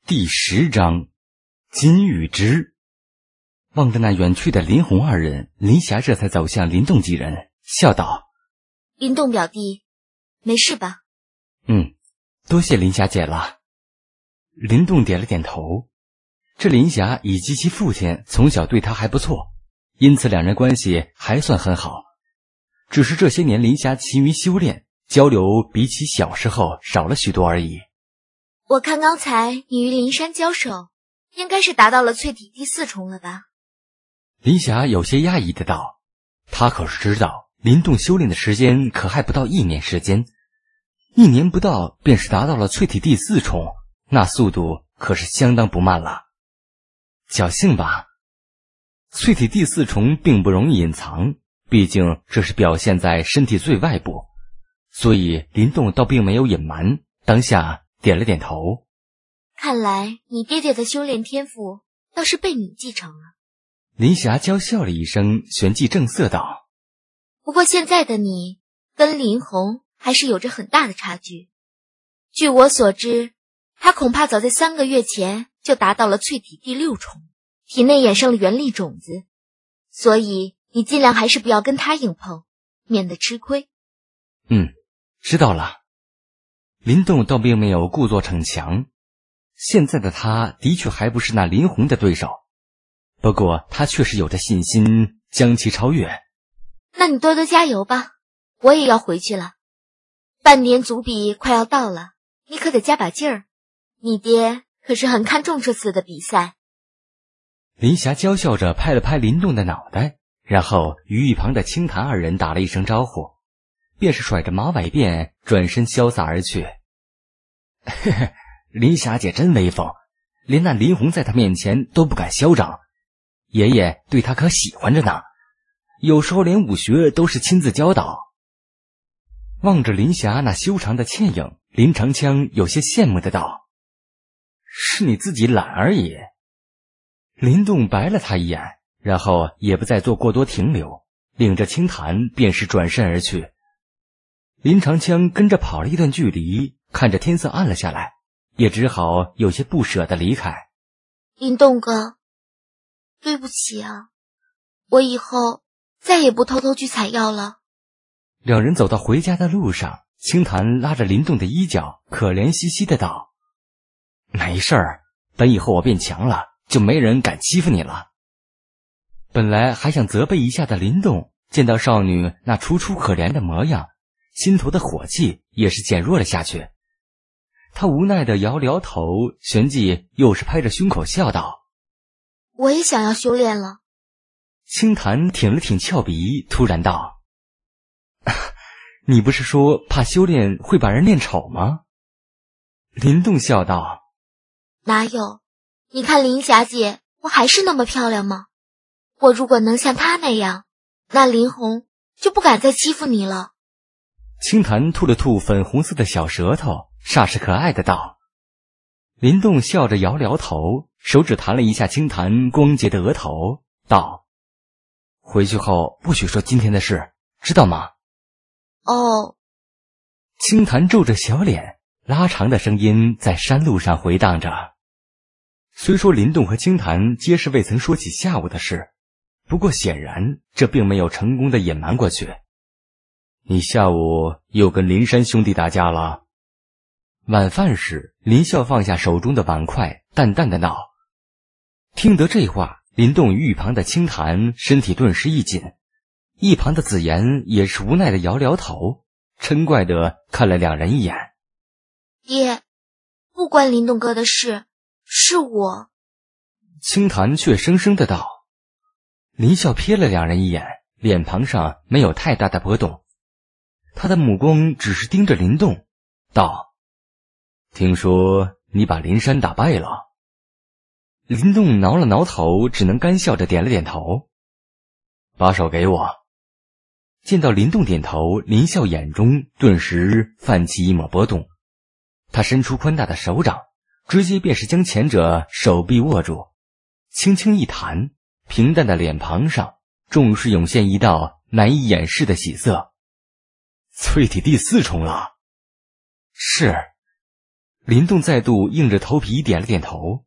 第10章，金玉枝。望着那远去的林红二人，林霞这才走向林动几人，笑道：“ 林动表弟，没事吧？”“ 多谢林霞姐了。”林动点了点头。这林霞以及其父亲从小对他还不错，因此两人关系还算很好。只是这些年林霞勤于修炼，交流比起小时候少了许多而已。 我看刚才你与林珊交手，应该是达到了淬体第4重了吧？ 林霞有些压抑的道，他可是知道林动修炼的时间可还不到1年时间，1年不到便是达到了淬体第4重，那速度可是相当不慢了。侥幸吧，淬体第4重并不容易隐藏，毕竟这是表现在身体最外部，所以林动倒并没有隐瞒，当下点了点头。 看来你爹爹的修炼天赋倒是被你继承了。 林霞娇笑了一声，旋即正色道：“ 不过现在的你跟林红还是有着很大的差距。据我所知，他恐怕早在3个月前就达到了淬体第6重，体内衍生了元力种子，所以你尽量还是不要跟他硬碰，免得吃亏。”“ 知道了。”林动倒并没有故作逞强，现在的他的确还不是那林红的对手，不过他确实有着信心将其超越。 “那你多多加油吧，我也要回去了。半年足比快要到了，你可得加把劲儿，你爹可是很看重这次的比赛。” 林霞娇笑着拍了拍林动的脑袋，然后与一旁的清谈二人打了一声招呼，便是甩着马尾辫转身潇洒而去。“林霞姐真威风，连那林红在她面前都不敢嚣张，爷爷对她可喜欢着呢，有时候连武学都是亲自教导。”望着林霞那修长的倩影，林长枪有些羡慕的道：“是你自己懒而已。”林动白了他一眼，然后也不再做过多停留，领着清谈便是转身而去。林长枪跟着跑了一段距离，看着天色暗了下来，也只好有些不舍地离开。 “林动哥，对不起啊，我以后再也不偷偷去采药了。” 两人走到回家的路上，清谈拉着林动的衣角，可怜兮兮的道：“没事儿，等以后我变强了，就没人敢欺负你了。”本来还想责备一下的林动，见到少女那楚楚可怜的模样，心头的火气也是减弱了下去。他无奈地摇了摇头，旋即又是拍着胸口笑道：“ 我也想要修炼了。” 清谈挺了挺俏鼻，突然道：“你不是说怕修炼会把人练丑吗？”林动笑道：“ 哪有，你看林霞姐不还是那么漂亮吗？我如果能像她那样，那林红就不敢再欺负你了。” 清谈吐了吐粉红色的小舌头，煞是可爱的道。林动笑着摇了摇头，手指弹了一下清谈光洁的额头，道：“回去后不许说今天的事，知道吗？”“ 哦。” 清谈皱着小脸，拉长的声音在山路上回荡着。虽说林动和清谈皆是未曾说起下午的事，不过显然这并没有成功的隐瞒过去。“你下午又跟林山兄弟打架了？”晚饭时，林笑放下手中的碗筷，淡淡的道。听得这话，林动与一旁的清谈身体顿时一紧，一旁的紫妍也是无奈的摇了摇头，嗔怪的看了两人一眼。 “爹，不关林动哥的事，是我。” 清谈却生生的道。林笑瞥了两人一眼，脸庞上没有太大的波动，他的目光只是盯着林动，道：“听说你把林山打败了？”林动挠了挠头，只能干笑着点了点头。“把手给我。”见到林动点头，林笑眼中顿时泛起一抹波动，他伸出宽大的手掌，直接便是将前者手臂握住，轻轻一弹，平淡的脸庞上终是涌现一道难以掩饰的喜色。“淬体第4重了。”“是。” 林动再度硬着头皮点了点头。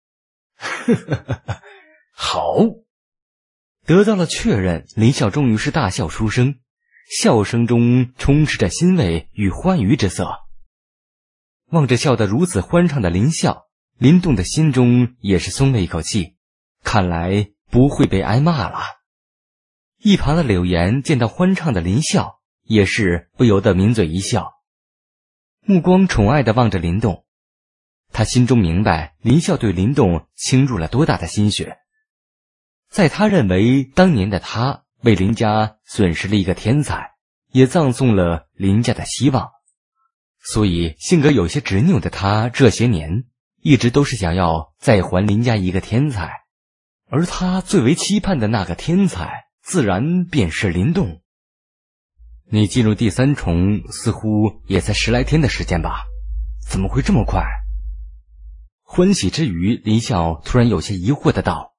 好。得到了确认，林啸终于是大笑出声，笑声中充斥着欣慰与欢愉之色。望着笑得如此欢畅的林啸，林动的心中也是松了一口气，看来不会被挨骂了。一旁的柳岩见到欢畅的林啸，也是不由得抿嘴一笑，目光宠爱地望着林动。他心中明白林啸对林动倾注了多大的心血，在他认为当年的他为林家损失了一个天才，也葬送了林家的希望，所以性格有些执拗的他这些年一直都是想要再还林家一个天才，而他最为期盼的那个天才自然便是林动。你进入第3重似乎也才10来天的时间吧？怎么会这么快？欢喜之余，林啸突然有些疑惑的道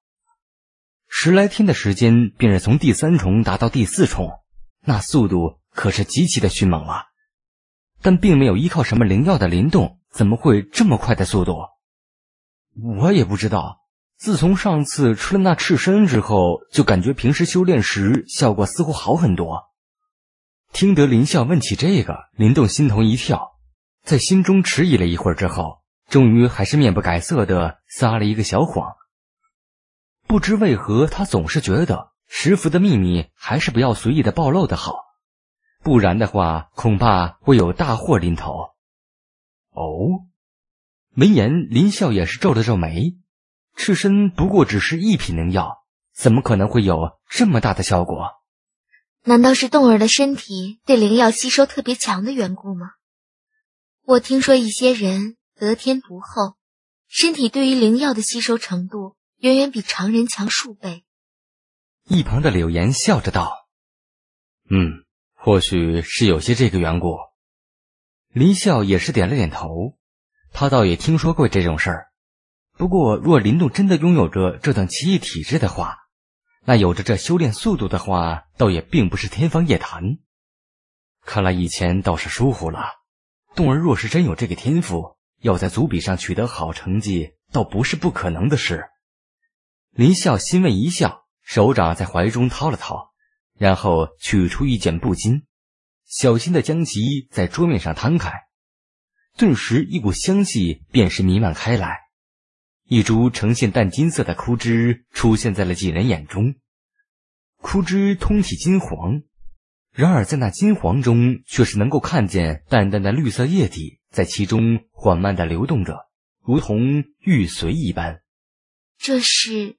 ：10来天的时间便是从第3重达到第4重，那速度可是极其的迅猛了。但并没有依靠什么灵药的林动，怎么会这么快的速度？我也不知道，自从上次吃了那赤参之后，就感觉平时修炼时效果似乎好很多。听得林啸问起这个，林动心头一跳，在心中迟疑了一会儿之后，终于还是面不改色的撒了一个小谎。不知为何，他总是觉得石符的秘密还是不要随意的暴露的好，不然的话恐怕会有大祸临头。哦，闻言林啸也是皱了皱眉，赤参不过只是一品灵药，怎么可能会有这么大的效果？ 难道是动儿的身体对灵药吸收特别强的缘故吗？我听说一些人得天独厚，身体对于灵药的吸收程度远远比常人强数倍。 一旁的柳岩笑着道：或许是有些这个缘故。林啸也是点了点头，他倒也听说过这种事儿。不过若林动真的拥有着这等奇异体质的话，那有着这修炼速度的话，倒也并不是天方夜谭。看来以前倒是疏忽了，动儿若是真有这个天赋，要在族比上取得好成绩，倒不是不可能的事。林啸欣慰一笑，手掌在怀中掏了掏，然后取出一卷布巾，小心地将其在桌面上摊开，顿时一股香气便是弥漫开来。一株呈现淡金色的枯枝出现在了几人眼中，枯枝通体金黄，然而在那金黄中却是能够看见淡淡的绿色液体在其中缓慢地流动着，如同玉髓一般。 这是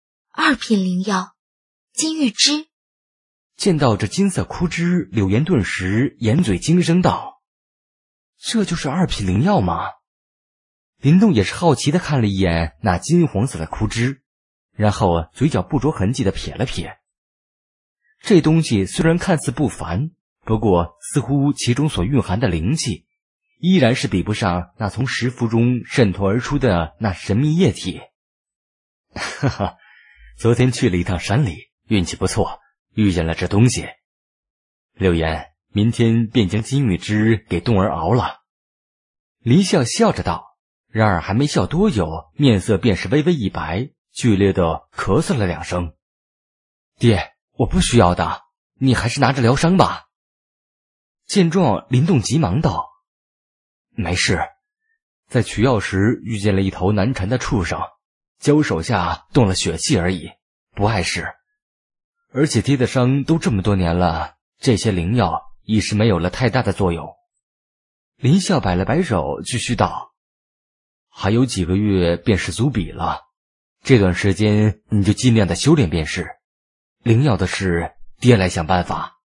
2品灵药金玉枝。 见到这金色枯枝，柳岩顿时掩嘴惊声道：这就是2品灵药吗？林动也是好奇地看了一眼那金黄色的枯枝，然后嘴角不着痕迹地撇了撇。这东西虽然看似不凡，不过似乎其中所蕴含的灵气依然是比不上那从石符中渗透而出的那神秘液体。哈哈，昨天去了一趟山里，运气不错，遇见了这东西。柳岩，明天便将金玉枝给动儿熬了。林啸笑着道，然而还没笑多久，面色便是微微一白，剧烈地咳嗽了2声。爹，我不需要的，你还是拿着疗伤吧。见状，林动急忙道：没事，在取药时遇见了一头难缠的畜生，脚手下动了血气而已，不碍事。而且爹的伤都这么多年了，这些灵药已是没有了太大的作用。林啸摆了摆手，继续道：还有几个月便是族比了，这段时间你就尽量的修炼便是，灵药的事爹来想办法。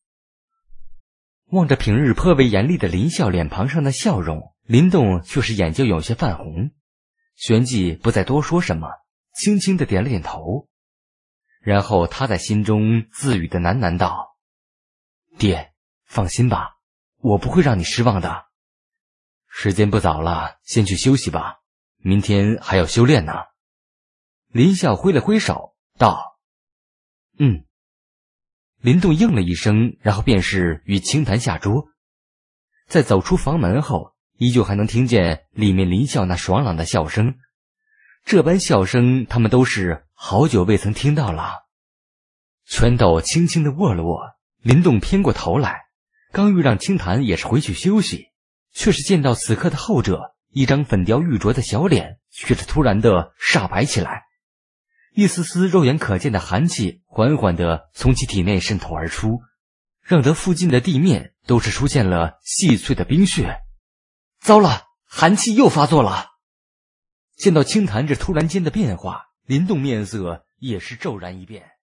望着平日颇为严厉的林啸脸庞上的笑容，林动却是眼睛有些泛红，旋即不再多说什么，轻轻地点了点头。然后他在心中自语的喃喃道：爹，放心吧，我不会让你失望的。时间不早了，先去休息吧，明天还要修炼呢。林啸挥了挥手道：林动应了一声，然后便是与清谈下桌。在走出房门后， 依旧还能听见里面林笑那爽朗的笑声。这般笑声，他们都是好久未曾听到了。拳头轻轻地握了握，林动偏过头来，刚欲让清谈也是回去休息，却是见到此刻的后者一张粉雕玉琢的小脸却是突然的煞白起来，一丝丝肉眼可见的寒气缓缓地从其体内渗透而出，让得附近的地面都是出现了细碎的冰雪。糟了，寒气又发作了！见到清谈这突然间的变化，林动面色也是骤然一变。